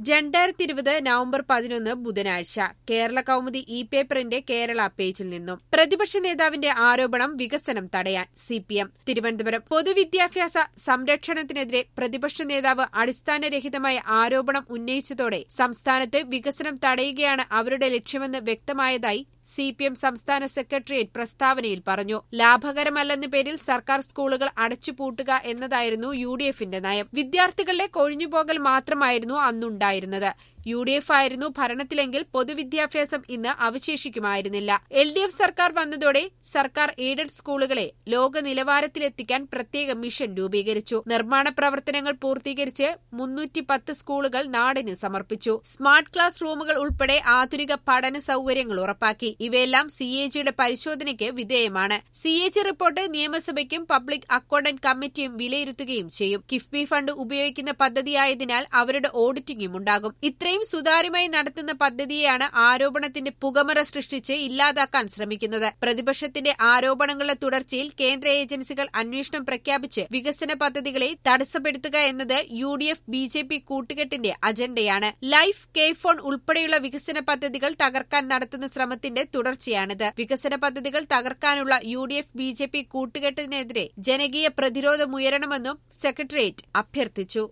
2020 November 11 ബുധനാഴ്ച കേരള കൗമുദി പേപ്പറിന്റെ കേരള പേജിൽ നിന്നും പ്രതിപക്ഷ നേതാവിന്റെ ആരോപണം വികസനം തടയാൻ സിപിഎം തിരുവനന്തപുരം. പൊതുവിദ്യാഭ്യാസ സംരക്ഷണത്തിനെതിരെ പ്രതിപക്ഷ നേതാവ് അടിസ്ഥാനരഹിതമായ ആരോപണം ഉന്നയിച്ചതോടെ സംസ്ഥാനത്ത് വികസനം തടയുകയാണ് അവരുടെ ലക്ഷ്യമെന്ന് വ്യക്തമായതായി സിപിഎം സംസ്ഥാന സെക്രട്ടേറിയറ്റ് പ്രസ്താവനയിൽ പറഞ്ഞു. ലാഭകരമല്ലെന്ന പേരിൽ സർക്കാർ സ്കൂളുകൾ അടച്ചുപൂട്ടുക എന്നതായിരുന്നു യുഡിഎഫിന്റെ നയം. വിദ്യാർത്ഥികളുടെ കൊഴിഞ്ഞുപോകൽ മാത്രമായിരുന്നു അന്നുണ്ടായിരുന്നത്. യുഡിഎഫ് ആയിരുന്നു ഭരണത്തിലെങ്കിൽ പൊതുവിദ്യാഭ്യാസം ഇന്ന് അവശേഷിക്കുമായിരുന്നില്ല. എൽഡിഎഫ് സർക്കാർ വന്നതോടെ സർക്കാർ എയ്ഡഡ് സ്കൂളുകളെ ലോക നിലവാരത്തിലെത്തിക്കാൻ പ്രത്യേക മിഷൻ രൂപീകരിച്ചു. നിർമ്മാണ പ്രവർത്തനങ്ങൾ പൂർത്തീകരിച്ച് 310 സ്കൂളുകൾ നാടിന് സമർപ്പിച്ചു. സ്മാർട്ട് ക്ലാസ് റൂമുകൾ ഉൾപ്പെടെ ആധുനിക പഠന സൌകര്യങ്ങൾ ഉറപ്പാക്കി. ഇവയെല്ലാം സിഎജിയുടെ പരിശോധനയ്ക്ക് വിധേയമാണ്. സിഎജി റിപ്പോർട്ട് നിയമസഭയ്ക്കും പബ്ലിക് അക്കൌണ്ടന്റ് കമ്മിറ്റിയും വിലയിരുത്തുകയും ചെയ്യും. കിഫ്ബി ഫണ്ട് ഉപയോഗിക്കുന്ന പദ്ധതിയായതിനാൽ അവരുടെ ഓഡിറ്റിംഗും ഉണ്ടാകും. ഇത്രയും സുതാര്യമായി നടത്തുന്ന പദ്ധതിയെയാണ് ആരോപണത്തിന്റെ പുകമറ സൃഷ്ടിച്ച് ഇല്ലാതാക്കാൻ ശ്രമിക്കുന്നത്. പ്രതിപക്ഷത്തിന്റെ ആരോപണങ്ങളുടെ തുടർച്ചയിൽ കേന്ദ്ര ഏജൻസികൾ അന്വേഷണം പ്രഖ്യാപിച്ച് വികസന പദ്ധതികളെ തടസ്സപ്പെടുത്തുക എന്നത് യുഡിഎഫ് ബിജെപി കൂട്ടുകെട്ടിന്റെ അജണ്ടയാണ്. ലൈഫ്, കെ ഫോൺ ഉൾപ്പെടെയുള്ള വികസന പദ്ധതികൾ തകർക്കാൻ നടത്തുന്ന ശ്രമത്തിന്റെ തുടർച്ചയാണിത്. വികസന പദ്ധതികൾ തകർക്കാനുള്ള യുഡിഎഫ് ബിജെപി കൂട്ടുകെട്ടിനെതിരെ ജനകീയ പ്രതിരോധമുയരണമെന്നും സെക്രട്ടേറിയറ്റ് അഭ്യർത്ഥിച്ചു.